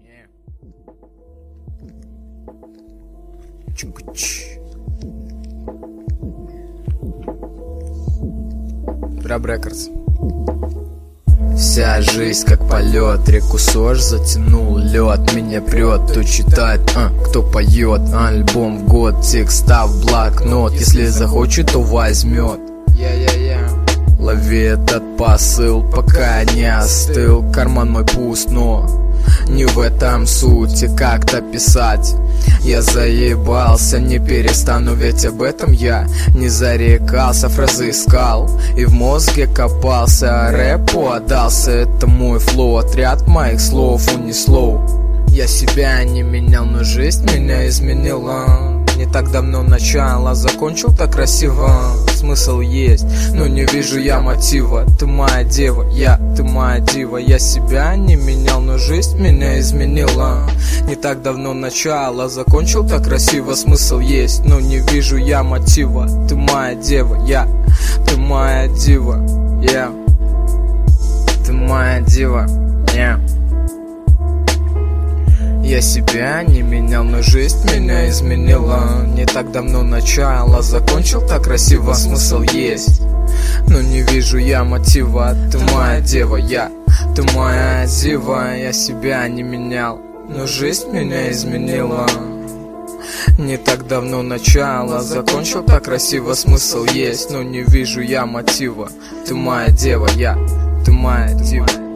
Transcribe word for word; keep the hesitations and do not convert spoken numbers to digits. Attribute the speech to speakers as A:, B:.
A: Раб Рекордс. Вся жизнь как полет, реку Сож затянул лед. Меня прет, кто читает, а, кто поет. Альбом в год, текста в блокнот. Если захочет, то возьмет. Лови этот посыл, пока не остыл. Карман мой пуст, но не в этом суть. И как-то писать я заебался, не перестану, ведь об этом я не зарекался. Фразы искал и в мозге копался, рэпу отдался. Это мой флоу, отряд моих слов унесло. Я себя не менял, но жизнь меня изменила. Не так давно начало, закончил так красиво. Смысл есть, но не вижу я мотива. Ты моя дева, я, ты моя дива. Я себя не менял, но жизнь меня изменила. Не так давно начало, закончил так красиво. Смысл есть, но не вижу я мотива. Ты моя дева, я, ты моя дива, я, ты моя дива, я. Я себя не менял, но жизнь меня изменила. Не так давно начало, закончил так красиво. Смысл есть, но не вижу я мотива. Ты моя дева, я, ты моя дива. Я себя не менял, но жизнь меня изменила. Не так давно начало, закончил так красиво. Смысл есть, но не вижу я мотива. Ты моя дева, я, ты моя дива.